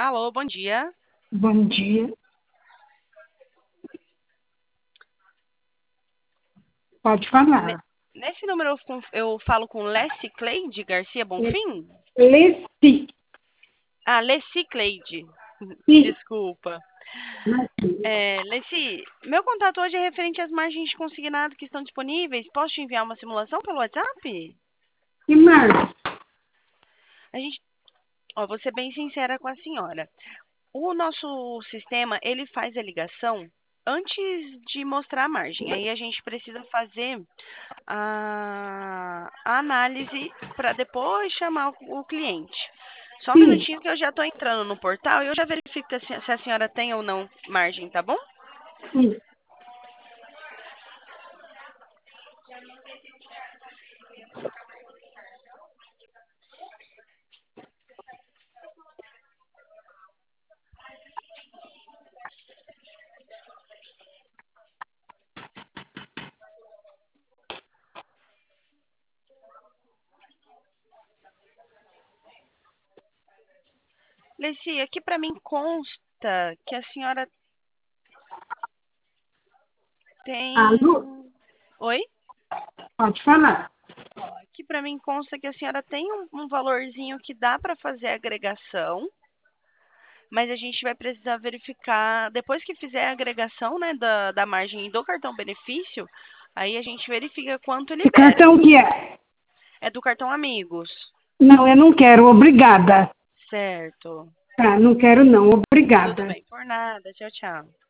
Alô, bom dia. Bom dia. Pode Ne- falar. Nesse número eu falo com Lessie Cleide Garcia Bonfim? Leci. Lessie Cleide. Sim. Desculpa. Lessie, meu contato hoje é referente às margens de consignado que estão disponíveis. Posso te enviar uma simulação pelo WhatsApp? Que mais? A gente, vou ser bem sincera com a senhora. O nosso sistema, ele faz a ligação antes de mostrar a margem. Aí a gente precisa fazer a análise para depois chamar o cliente. Só um Sim. minutinho que eu já estou entrando no portal e eu já verifico se a senhora tem ou não margem, tá bom? Sim. Leci, aqui para mim consta que a senhora Alô? tem. Oi? Pode falar. Aqui para mim consta que a senhora tem um valorzinho que dá para fazer a agregação, mas a gente vai precisar verificar, depois que fizer a agregação, né, da margem do cartão benefício, aí a gente verifica quanto Que libera. cartão que é? É do cartão Amigos. Não, eu não quero. Obrigada. Certo. Tá, não quero não. Tudo Obrigada. bem, por nada. Tchau, tchau.